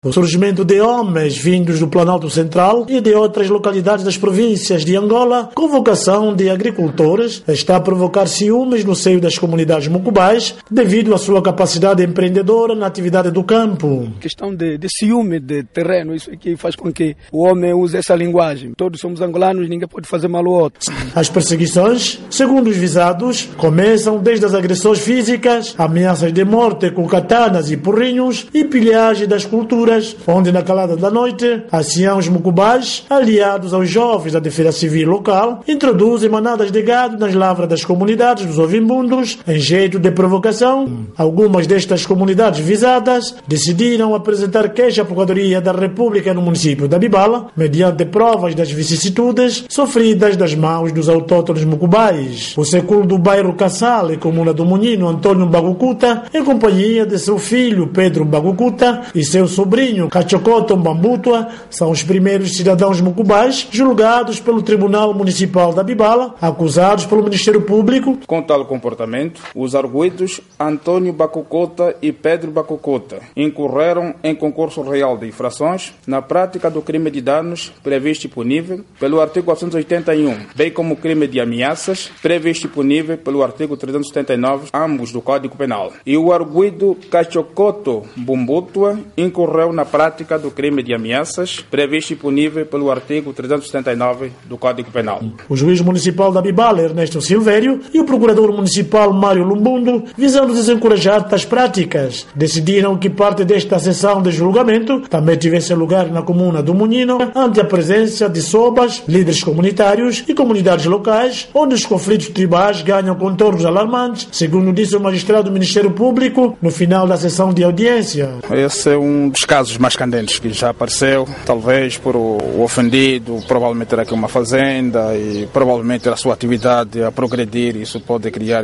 O surgimento de homens vindos do Planalto Central e de outras localidades das províncias de Angola, com vocação de agricultores, está a provocar ciúmes no seio das comunidades mucubais devido à sua capacidade empreendedora na atividade do campo. Questão de ciúme de terreno, isso aqui faz com que o homem use essa linguagem. Todos somos angolanos, ninguém pode fazer mal ao outro. As perseguições, segundo os visados, começam desde as agressões físicas, ameaças de morte com katanas e porrinhos e pilhagem das culturas, onde na calada da noite, anciãos mucubais, aliados aos jovens da defesa civil local, introduzem manadas de gado nas lavras das comunidades dos ovimbundos em jeito de provocação. Algumas destas comunidades visadas decidiram apresentar queixa à Procuradoria da República no município da Bibala, mediante provas das vicissitudes sofridas das mãos dos autóctones mucubais. O século do bairro Cassal e comuna do Munino, Antônio Mbagucuta, em companhia de seu filho Pedro Mbagucuta e seu sobrinho Cachocoto Mbambutua, são os primeiros cidadãos mucubais julgados pelo Tribunal Municipal da Bibala, acusados pelo Ministério Público. Com tal comportamento, os arguidos Antônio Bacucota e Pedro Bacucota incorreram em concurso real de infrações na prática do crime de danos previsto e punível pelo artigo 481, bem como crime de ameaças previsto e punível pelo artigo 379, ambos do Código Penal. E o arguido Cachocoto Mbumbutua incorreu na prática do crime de ameaças previsto e punível pelo artigo 379 do Código Penal. O juiz municipal da Bibala, Ernesto Silvério, e o procurador municipal Mário Lumbundo, visando desencorajar tais práticas, decidiram que parte desta sessão de julgamento também tivesse lugar na comuna do Munino, ante a presença de sobas, líderes comunitários e comunidades locais, onde os conflitos tribais ganham contornos alarmantes, segundo disse o magistrado do Ministério Público no final da sessão de audiência. Esse é um dos casos mais candentes que já apareceu, talvez por o ofendido provavelmente ter aqui uma fazenda e provavelmente a sua atividade a progredir, isso pode criar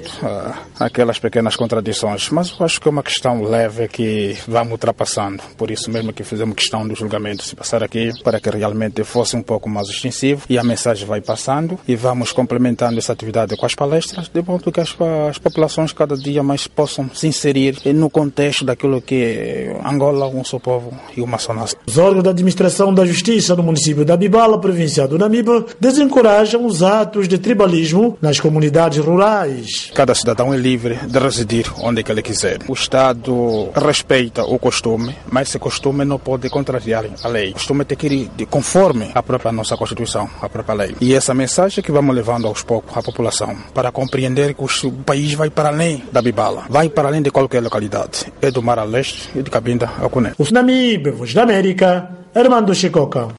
aquelas pequenas contradições, mas eu acho que é uma questão leve que vamos ultrapassando, por isso mesmo que fizemos questão do julgamento se passar aqui, para que realmente fosse um pouco mais extensivo e a mensagem vai passando e vamos complementando essa atividade com as palestras, de modo que as populações cada dia mais possam se inserir no contexto daquilo que é Angola, um só povo e uma só nação. Os órgãos da administração da justiça no município da Bibala, província do Namibe, desencorajam os atos de tribalismo nas comunidades rurais. Cada cidadão é livre de residir onde que ele quiser. O Estado respeita o costume, mas esse costume não pode contrariar a lei. O costume tem que ir conforme a própria nossa Constituição, a própria lei. E essa mensagem que vamos levando aos poucos à população, para compreender que o país vai para além da Bibala, vai para além de qualquer localidade. É do Mar a Leste e de Cabinda a Cunha. O Namibe, Voz da América, Armando Chicoca.